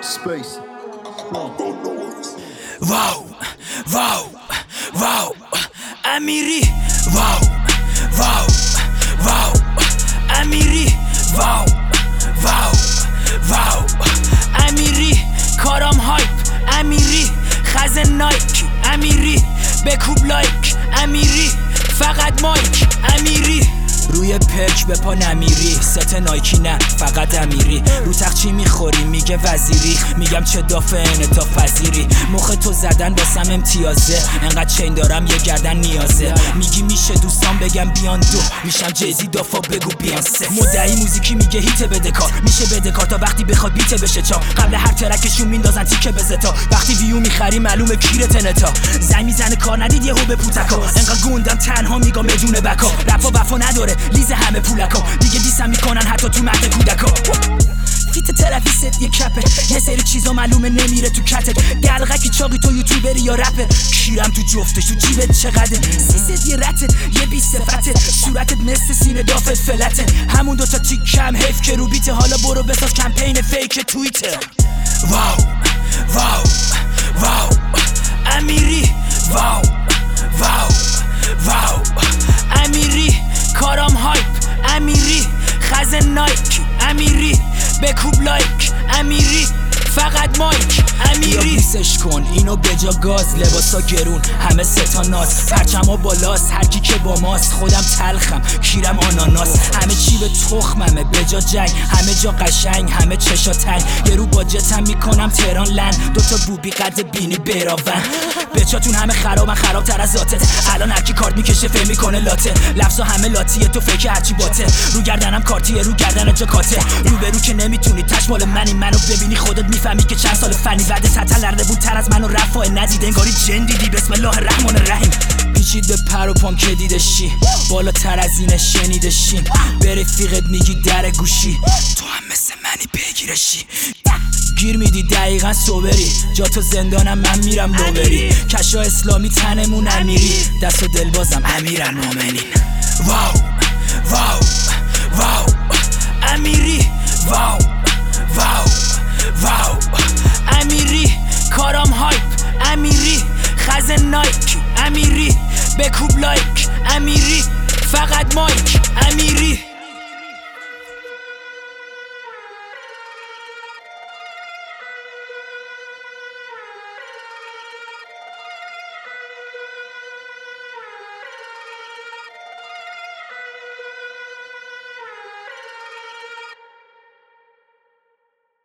Space. واو واو واو امیری واو واو واو امیری واو واو واو امیری کارام هایپ امیری خزن نایک امیری بکوب لایک امیری فقط مایک امیری روی پرک به پا نمیری ست نایکی نه فقط امیری رو تخت چی میخوری میگه وزیری میگم چه دافع انعطاف پذیری مخ تو زدن واسم امتیازه انقدر چین دارم یه گردن نیازه میگی میشه دوستان بگم بیان دو میشم جزی دافا بگو بیانسه مدعی موزیکی میگه هیت بده کار میشه بده کار تا وقتی بخواد بیت بشه چا قبل هر ترکشون میندازن تیکه بزتا وقتی ویو میخری معلومه کیرت نتا زنگ میزنه کار ندید یهو به پوتکا انقدر گوندم تنها میگم بدون بکا رپا وفا نداره لیز همه پولکا دیگه دیسم میکنن حتی تو مهد کودکا فیت ترافیست یه کپه یه سری چیزا معلومه نمیره تو کتت دلغکی چاقی تو یوتیوبری یا رپر کیرم تو جفتش تو جیبت چقدر سیست یه رته یه بی صفتت صورتت مثل سینه دافت فلته همون دوتا تیک کم حیف که رو بیته حالا برو بساز کمپین فیک توییتر واو واو واو امیری واو واو واو امیری کارام هایپ امیری خزن نایک امیری بکوب لایک امیری فقط مایک امیری بیسش کن اینو بجا گاز لباسا گرون همه ستا ناز پرچما بالاست هرکی که با ماست خودم تلخم کیرم آناناس همه چی به تخممه بجا جنگ همه جا قشنگ همه چشا تنگ یه رو با جتم میکنم تهران لن دوتا بوبی قد بینی براون بچاتون همه خرابن خرابتر از ذاتت الان هرکی کارت میکشه فهم میکنه لاته لفظا همه لاتیه تو فکر هرچی باته رو گردنم کارتیه رو گردن جا کاته رو برو که نمیتونی تش مال منی منو ببینی خودت میفهمی که چند سال فنی بعد سطح لرده بود تر از منو رفاه ندید انگاری جن دیدی بسم الله الرحمن الرحیم پیچید به پر و پام که دیدشی بالاتر از اینه شنیدشی به رفیقت میگی در گوشی تو هم مثل منی بگیرشی گیر میدی دقیقا صبری جا تو زندانم من میرم لوبری کشا اسلامی تنمون امیری دست و دل بازم امیرم مومنین واو واو واو امیری واو واو واو